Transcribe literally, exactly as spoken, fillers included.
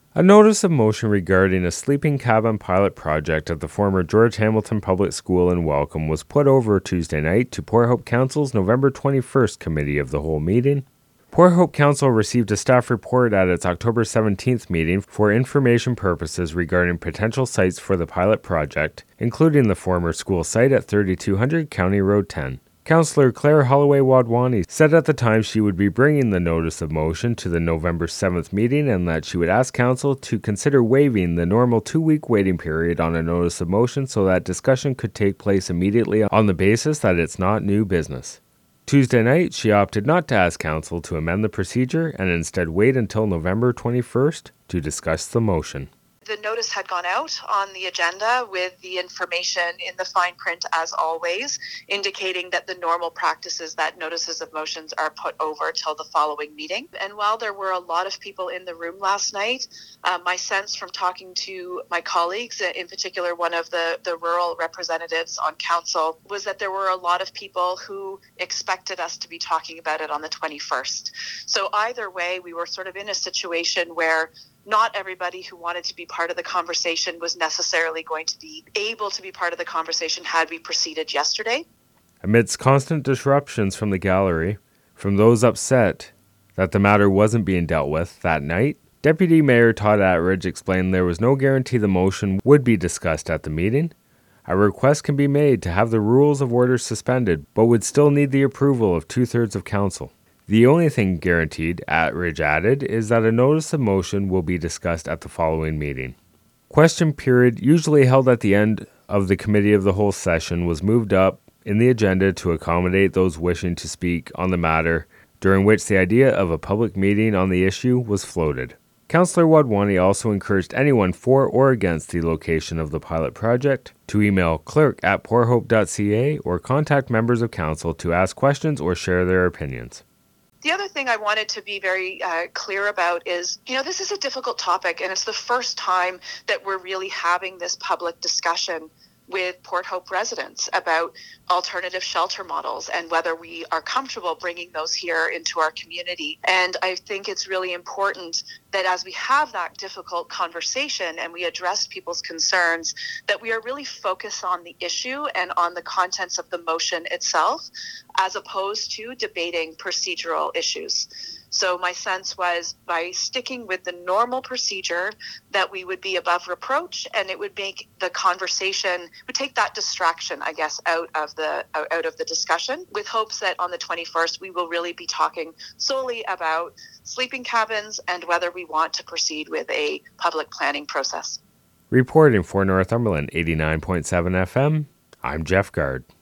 A notice of motion regarding a sleeping cabin pilot project at the former George Hamilton Public School in Welcome was put over Tuesday night to Port Hope Council's November twenty-first Committee of the Whole meeting. Port Hope Council received a staff report at its October seventeenth meeting for information purposes regarding potential sites for the pilot project, including the former school site at thirty-two hundred County Road ten. Councillor Claire Holloway Wadwani said at the time she would be bringing the notice of motion to the November seventh meeting and that she would ask Council to consider waiving the normal two-week waiting period on a notice of motion so that discussion could take place immediately on the basis that it's not new business. Tuesday night, she opted not to ask Council to amend the procedure and instead wait until November twenty-first to discuss the motion. The notice had gone out on the agenda with the information in the fine print as always, indicating that the normal practice is that notices of motions are put over till the following meeting. And while there were a lot of people in the room last night, uh, my sense from talking to my colleagues, in particular one of the, the rural representatives on council, was that there were a lot of people who expected us to be talking about it on the twenty-first. So either way, we were sort of in a situation where not everybody who wanted to be part of the conversation was necessarily going to be able to be part of the conversation had we proceeded yesterday. Amidst constant disruptions from the gallery, from those upset that the matter wasn't being dealt with that night, Deputy Mayor Todd Attridge explained there was no guarantee the motion would be discussed at the meeting. A request can be made to have the rules of order suspended, but would still need the approval of two-thirds of council. The only thing guaranteed, Attridge added, is that a notice of motion will be discussed at the following meeting. Question period, usually held at the end of the Committee of the Whole session, was moved up in the agenda to accommodate those wishing to speak on the matter, during which the idea of a public meeting on the issue was floated. Councillor Wadwani also encouraged anyone for or against the location of the pilot project to email clerk at porthope dot c a or contact members of council to ask questions or share their opinions. The other thing I wanted to be very uh, clear about is, you know, this is a difficult topic, and it's the first time that we're really having this public discussion with Port Hope residents about alternative shelter models and whether we are comfortable bringing those here into our community. And I think it's really important that as we have that difficult conversation and we address people's concerns, that we are really focused on the issue and on the contents of the motion itself, as opposed to debating procedural issues. So my sense was, by sticking with the normal procedure, that we would be above reproach, and it would make the conversation, would take that distraction, I guess, out of the out of the discussion, with hopes that on the twenty-first we will really be talking solely about sleeping cabins and whether we want to proceed with a public planning process. Reporting for Northumberland eighty-nine point seven F M, I'm Jeff Gard.